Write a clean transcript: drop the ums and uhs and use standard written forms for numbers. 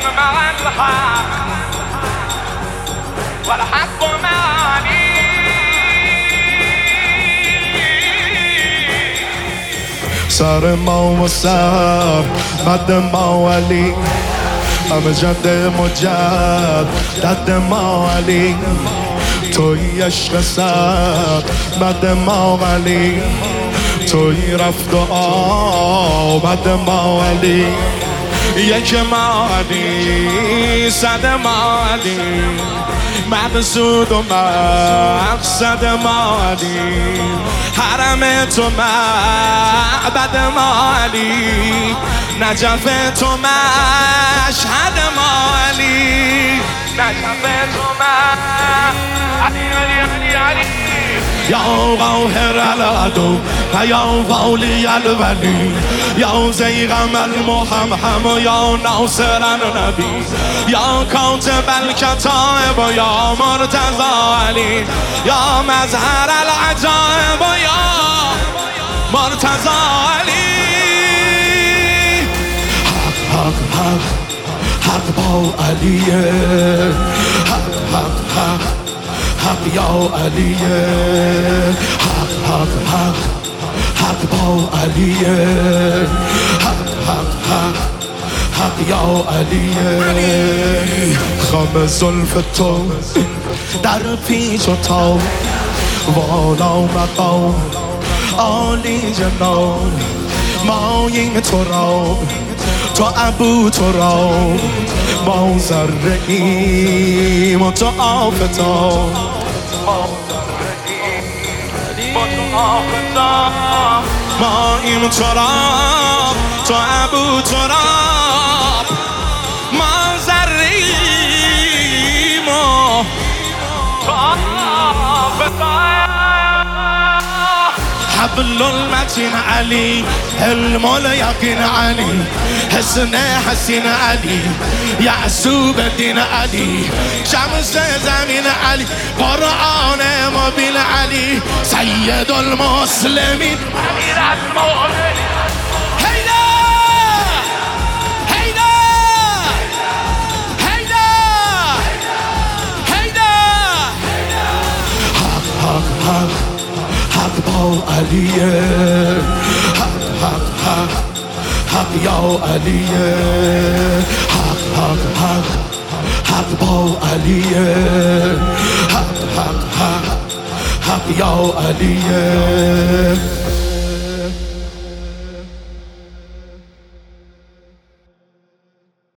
مع الحق والحق معاني. سر ما و سر مد ما علی، همه جد مجد دد ما علی، توی عشق سر مد ما علی، توی رفت و آمد ما علی، یک ما علی صد ما علی، مقصود و مقصد ما علی، حرم تو معبد ما علی، نجف تو مشهد ما علی، نجف تو علی علی علی علی. یا قاهر العدو یا والی الولی، یا زیغم المحمحم یا ناصر النبی، یا کاتب الکتائب یا مرتضی علی، یا مظهر العجائب یا مرتضی علی. حق حق حق با علیه، حق حق حق حق یا علیه، حق حق حق حق با علیه، حق حق حق حق یا علیه. خم زلف تو در پیچ و تاب، والا مقام عالی جناب، ماییم تو را تو ابو تو را، ما ذره ایم و تو آفتاب، ما ایم تو را تو ابو تو را، ما ذره ایم و تو آفتاب. حبل المتين علي، حلم اليقين علي، حسن حسين علي، يعسوب الدين علي، شمس زمين علي، قرآن مبين علي، سيد المسلمين أمير المؤمنين. هيدا هيدا هيدا هيدا حق حق حق حق با علیه، حق حق حق حق یا علیه، حق حق حق حق با علیه، حق حق حق حق یا علیه.